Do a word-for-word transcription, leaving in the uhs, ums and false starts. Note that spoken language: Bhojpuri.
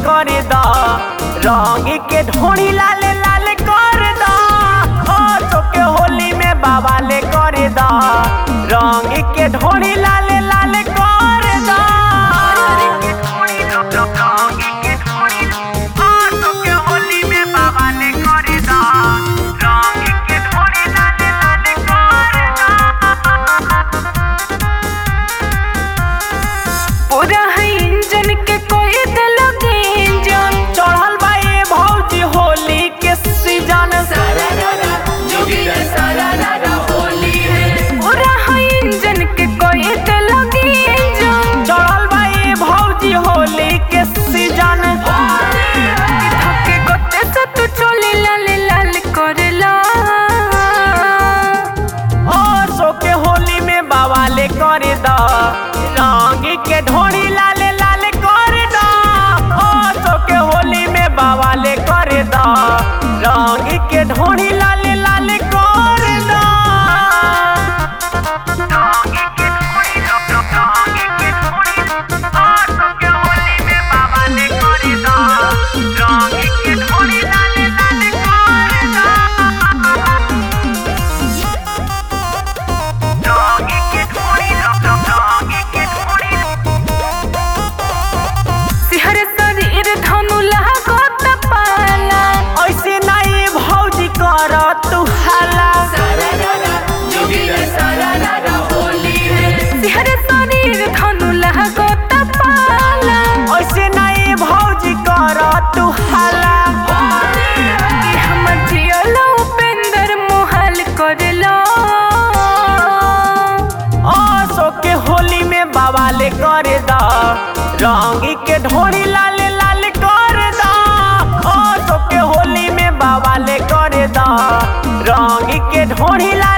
कर द रंग के ढोड़ी लाल लाल कर द असो के होली में बवाले कर द रंग के ढोड़ी लाल लाल कर द असो के होली में बवाले कर द रंग के ढोड़ी लाल लाल कर द पूरा है इंजन के कोई दिल इंजन चढ़ल बा ये भौजी होली के सीजन होली है पूरा है इंजन के कोई दिल इंजन चढ़ल बा ये भौजी होली के सीजन थके गोते से तू चोली लाल लाल करेला असो के होली में बवाले कर द रंग के ढोड़ी लाल लाल कर द असो के होली में बवाले कर द रंग के ढोड़ी लाल लाल कर द रंग के ढोड़ी रंग के ढोड़ी असो के होली में बवाले कर द रंग के ढोड़ी लाल लाल कर द रंग के ढोड़ी रंग के ढोड़ी सिहर शरीर धनु लागत पाला ऐसे नहीं भौजी कर तू हाला सिहर शरीर धनु लागत पाला ऐसे नहीं भौजी कर तू हाला कि हमर जियलो उपेंद्र मोहल करेला असो के होली में बवाले कर द रंग के ढोड़ी लाल लाल कर द असो के होली में बवाले कर द रंग के ढोड़ी लाल